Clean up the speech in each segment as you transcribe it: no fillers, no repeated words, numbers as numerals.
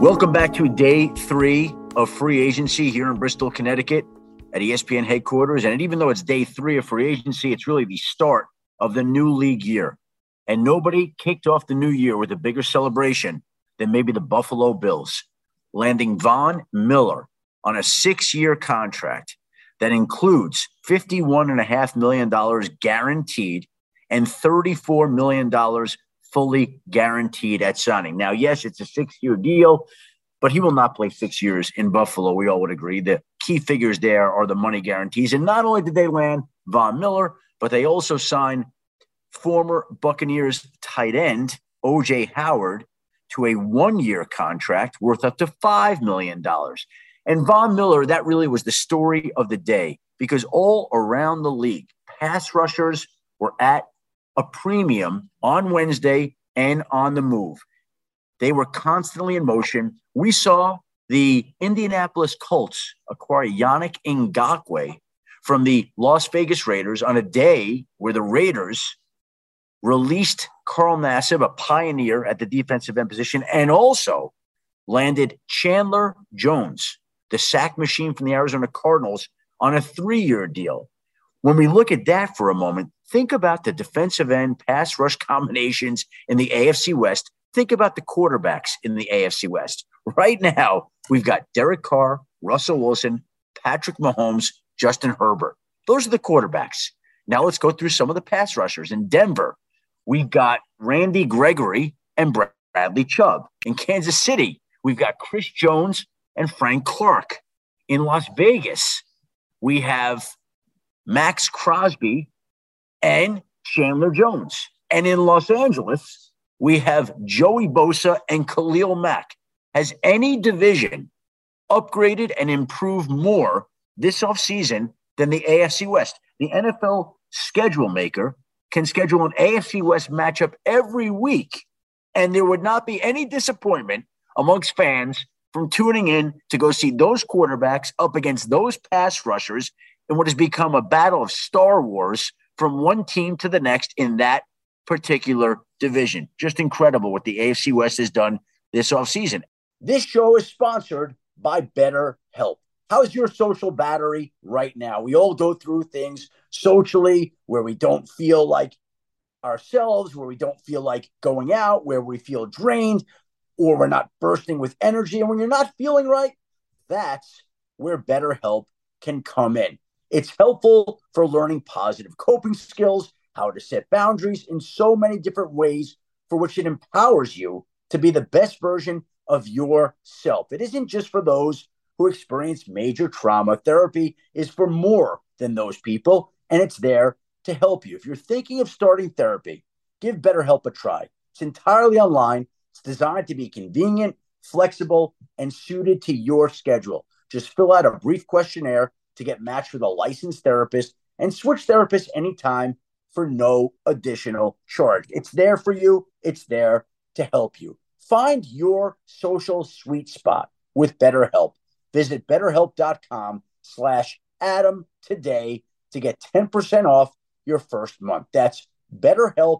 Welcome back to day 3 of free agency here in Bristol, Connecticut at ESPN headquarters. And even though it's day 3 of free agency, it's really the start of the new league year. And nobody kicked off the new year with a bigger celebration than maybe the Buffalo Bills, landing Von Miller on a 6-year contract that includes $51.5 million guaranteed and $34 million fully guaranteed at signing. Now, yes, it's a 6-year deal, but he will not play 6 years in Buffalo. We all would agree. The key figures there are the money guarantees. And not only did they land Von Miller, but they also signed former Buccaneers tight end O.J. Howard to a 1-year contract worth up to $5 million. And Von Miller, that really was the story of the day because all around the league, pass rushers were at a premium on Wednesday and on the move. They were constantly in motion. We saw the Indianapolis Colts acquire Yannick Ngakoue from the Las Vegas Raiders on a day where the Raiders released Carl Nassib, a pioneer at the defensive end position, and also landed Chandler Jones, the sack machine from the Arizona Cardinals, on a 3-year deal. When we look at that for a moment, think about the defensive end pass rush combinations in the AFC West. Think about the quarterbacks in the AFC West. Right now, we've got Derek Carr, Russell Wilson, Patrick Mahomes, Justin Herbert. Those are the quarterbacks. Now let's go through some of the pass rushers. In Denver, we've got Randy Gregory and Bradley Chubb. In Kansas City, we've got Chris Jones and Frank Clark. In Las Vegas, we have Max Crosby and Chandler Jones. And in Los Angeles, we have Joey Bosa and Khalil Mack. Has any division upgraded and improved more this offseason than the AFC West? The NFL schedule maker can schedule an AFC West matchup every week, and there would not be any disappointment amongst fans from tuning in to go see those quarterbacks up against those pass rushers in what has become a battle of Star Wars from one team to the next in that particular division. Just incredible what the AFC West has done this offseason. This show is sponsored by BetterHelp. How's your social battery right now? We all go through things socially where we don't feel like ourselves, where we don't feel like going out, where we feel drained, or we're not bursting with energy. And when you're not feeling right, that's where BetterHelp can come in. It's helpful for learning positive coping skills, how to set boundaries in so many different ways for which it empowers you to be the best version of yourself. It isn't just for those who experience major trauma. Therapy is for more than those people, and it's there to help you. If you're thinking of starting therapy, give BetterHelp a try. It's entirely online. It's designed to be convenient, flexible, and suited to your schedule. Just fill out a brief questionnaire to get matched with a licensed therapist and switch therapists anytime for no additional charge. It's there for you. It's there to help you. Find your social sweet spot with BetterHelp. Visit BetterHelp.com/Adam today to get 10% off your first month. That's BetterHelp,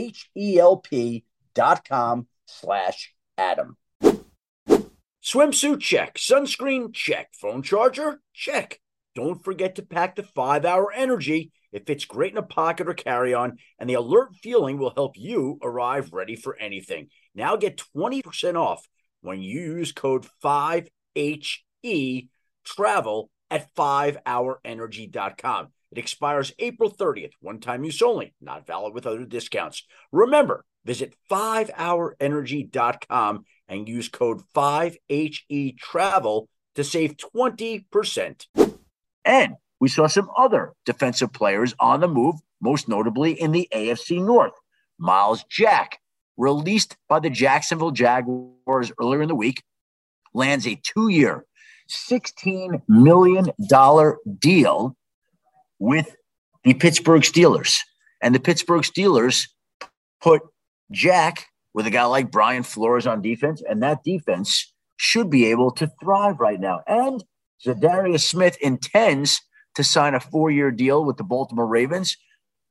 HELP.com/Adam. Swimsuit check. Sunscreen check. Phone charger check. Don't forget to pack the 5-Hour Energy. It fits great in a pocket or carry-on, and the alert feeling will help you arrive ready for anything. Now get 20% off when you use code 5HE travel at 5hourenergy.com. It expires April 30th. One-time use only. Not valid with other discounts. Remember, visit 5hourenergy.com and use code 5HE travel to save 20%. And we saw some other defensive players on the move, most notably in the AFC North. Myles Jack, released by the Jacksonville Jaguars earlier in the week, lands a 2-year, $16 million deal with the Pittsburgh Steelers. And the Pittsburgh Steelers put Jack with a guy like Brian Flores on defense, and that defense should be able to thrive right now. And Zadarius Smith intends to sign a 4-year deal with the Baltimore Ravens.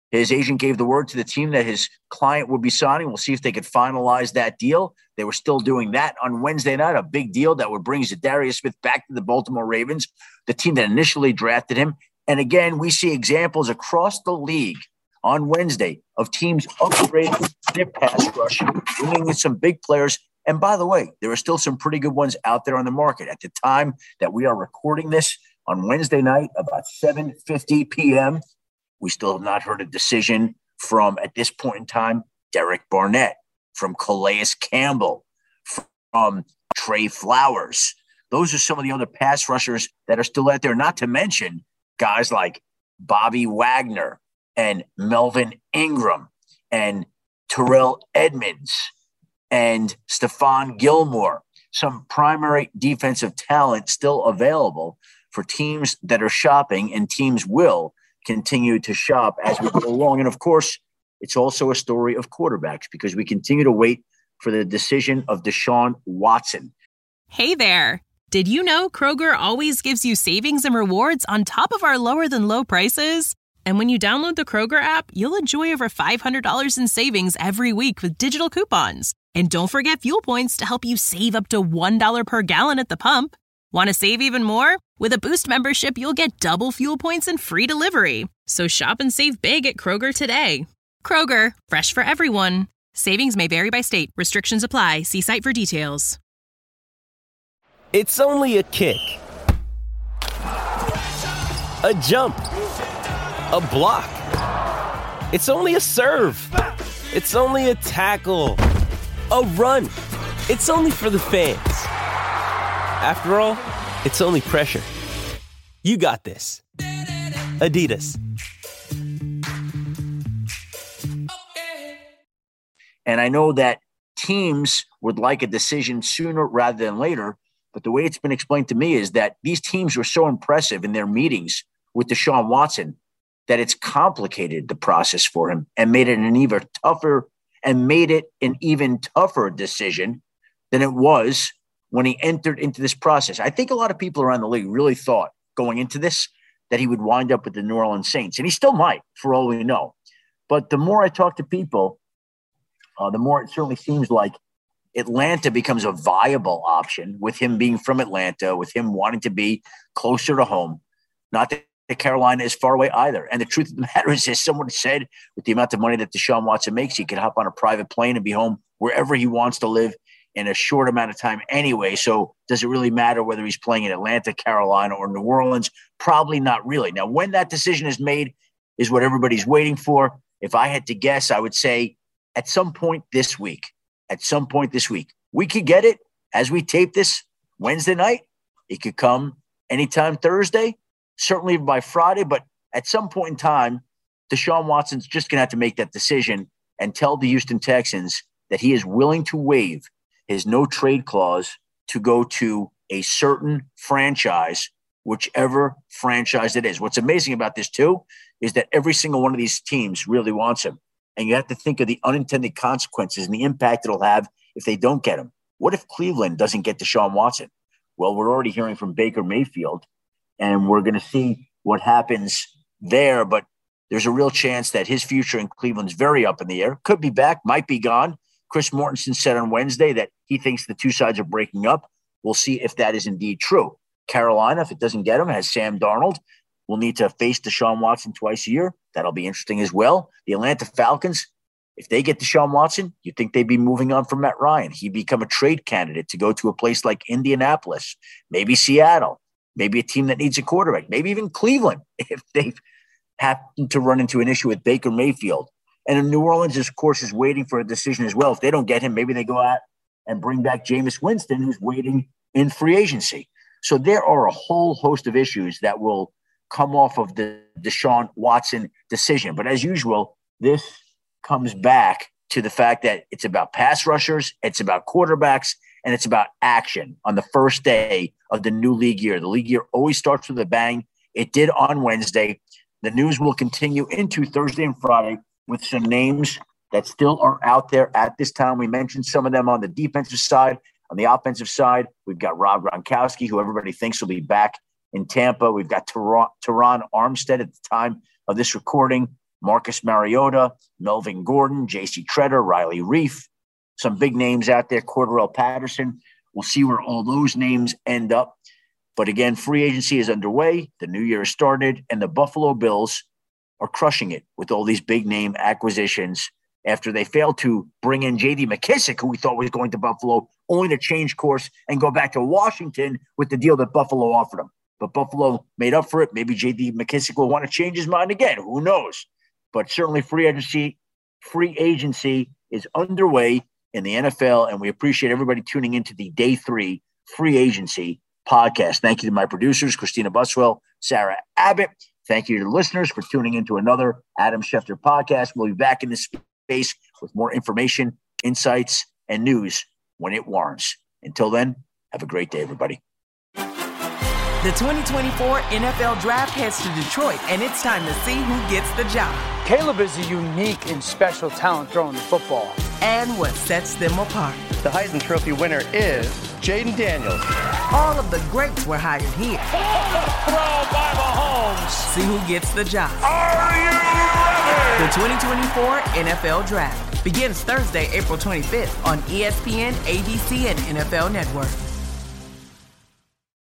His agent gave the word to the team that his client would be signing. We'll see if they could finalize that deal. They were still doing that on Wednesday night, a big deal that would bring Zadarius Smith back to the Baltimore Ravens, the team that initially drafted him. And again, we see examples across the league on Wednesday of teams upgrading their pass rush, bringing in some big players. And by the way, there are still some pretty good ones out there on the market. At the time that we are recording this on Wednesday night, about 7:50 p.m., we still have not heard a decision from, at this point in time, Derek Barnett, from Calais Campbell, from Trey Flowers. Those are some of the other pass rushers that are still out there, not to mention guys like Bobby Wagner and Melvin Ingram and Terrell Edmonds and Stephon Gilmore, some primary defensive talent still available for teams that are shopping, and teams will continue to shop as we go along. And of course, it's also a story of quarterbacks because we continue to wait for the decision of Deshaun Watson. Hey there. Did you know Kroger always gives you savings and rewards on top of our lower than low prices? And when you download the Kroger app, you'll enjoy over $500 in savings every week with digital coupons. And don't forget fuel points to help you save up to $1 per gallon at the pump. Want to save even more? With a Boost membership, you'll get double fuel points and free delivery. So shop and save big at Kroger today. Kroger, fresh for everyone. Savings may vary by state. Restrictions apply. See site for details. It's only a kick, a jump, a block. It's only a serve. It's only a tackle, a run. It's only for the fans. After all, it's only pressure. You got this. Adidas. And I know that teams would like a decision sooner rather than later, but the way it's been explained to me is that these teams were so impressive in their meetings with Deshaun Watson that it's complicated the process for him and made it an even tougher decision than it was when he entered into this process. I think a lot of people around the league really thought going into this that he would wind up with the New Orleans Saints, and he still might, for all we know. But the more I talk to people, the more it certainly seems like Atlanta becomes a viable option with him being from Atlanta, with him wanting to be closer to home. Not that Carolina is far away either. And the truth of the matter is, as someone said, with the amount of money that Deshaun Watson makes, he could hop on a private plane and be home wherever he wants to live in a short amount of time anyway. So does it really matter whether he's playing in Atlanta, Carolina, or New Orleans? Probably not really. Now, when that decision is made is what everybody's waiting for. If I had to guess, I would say at some point this week. We could get it as we tape this Wednesday night. It could come anytime Thursday, certainly by Friday. But at some point in time, Deshaun Watson's just going to have to make that decision and tell the Houston Texans that he is willing to waive his no trade clause to go to a certain franchise, whichever franchise it is. What's amazing about this, too, is that every single one of these teams really wants him. And you have to think of the unintended consequences and the impact it'll have if they don't get him. What if Cleveland doesn't get Deshaun Watson? Well, we're already hearing from Baker Mayfield, and we're going to see what happens there. But there's a real chance that his future in Cleveland's very up in the air. Could be back, might be gone. Chris Mortensen said on Wednesday that he thinks the two sides are breaking up. We'll see if that is indeed true. Carolina, if it doesn't get him, has Sam Darnold. We'll need to face Deshaun Watson twice a year. That'll be interesting as well. The Atlanta Falcons, if they get Deshaun Watson, you think they'd be moving on from Matt Ryan. He'd become a trade candidate to go to a place like Indianapolis, maybe Seattle, maybe a team that needs a quarterback, maybe even Cleveland if they happen to run into an issue with Baker Mayfield. And in New Orleans, of course, is waiting for a decision as well. If they don't get him, maybe they go out and bring back Jameis Winston, who's waiting in free agency. So there are a whole host of issues that will come off of the Deshaun Watson decision. But as usual, this comes back to the fact that it's about pass rushers, it's about quarterbacks, and it's about action on the first day of the new league year. The league year always starts with a bang. It did on Wednesday. The news will continue into Thursday and Friday with some names that still are out there at this time. We mentioned some of them on the defensive side. On the offensive side, we've got Rob Gronkowski, who everybody thinks will be back in Tampa. We've got Teron Armstead at the time of this recording. Marcus Mariota, Melvin Gordon, J.C. Treader, Riley Reif, some big names out there, Cordarrelle Patterson. We'll see where all those names end up. But again, free agency is underway. The new year has started, and the Buffalo Bills are crushing it with all these big name acquisitions after they failed to bring in J.D. McKissic, who we thought was going to Buffalo, only to change course and go back to Washington with the deal that Buffalo offered him. But Buffalo made up for it. Maybe J.D. McKissic will want to change his mind again. Who knows? But certainly free agency is underway in the NFL, and we appreciate everybody tuning into the Day 3 Free Agency podcast. Thank you to my producers, Christina Buswell, Sarah Abbott. Thank you to the listeners for tuning into another Adam Schefter podcast. We'll be back in this space with more information, insights, and news when it warrants. Until then, have a great day, everybody. The 2024 NFL Draft heads to Detroit, and it's time to see who gets the job. Caleb is a unique and special talent throwing the football. And what sets them apart. The Heisman Trophy winner is Jaden Daniels. All of the greats were hired here. Throw by Mahomes. See who gets the job. Are you ready? The 2024 NFL Draft begins Thursday, April 25th on ESPN, ABC, and NFL Network.